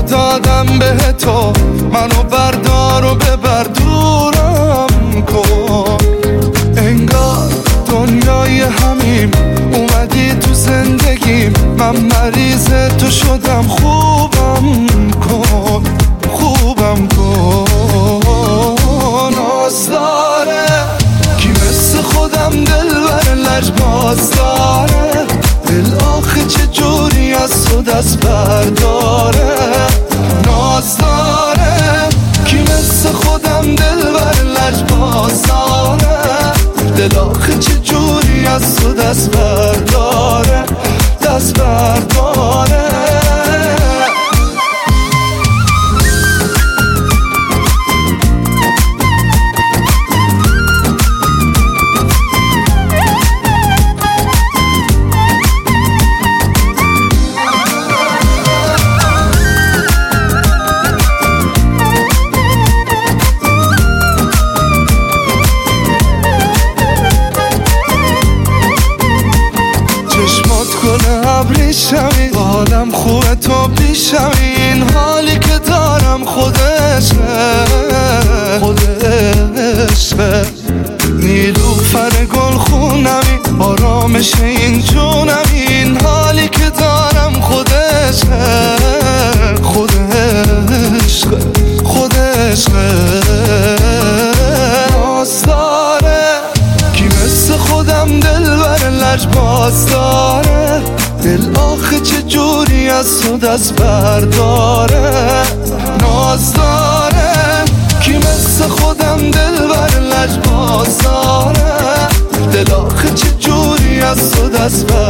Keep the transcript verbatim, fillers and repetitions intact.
دادم به تو، منو بردار و ببر دورم کن. انگار دنیای همیم، اومدی تو زندگیم، من مریض تو شدم. خوبم کن، خوبم کن. ناز داره کی مثل خودم دلبر لجباز داره، دل آخه چه جوری از تو دست برداره. ناز داره کی مثل خودم دلبر لجباز داره، دل آخه چه جوری از تو دست برداره، دست برداره. ابریشمی حالم خوبه تو پیشمی، این حالی که دارم خودشه خودشه. نیلوفر گل خونمی آرامش این جونمی، این حالی که دارم خودشه خودشه خودشه. ناز داره کی مثل خودم دلبر لجباز داره، دل آخه چه جوری از تو دست برداره. ناز داره کی مثل خودم دلبر لجباز داره، دل آخه چه جوری از تو دست برداره.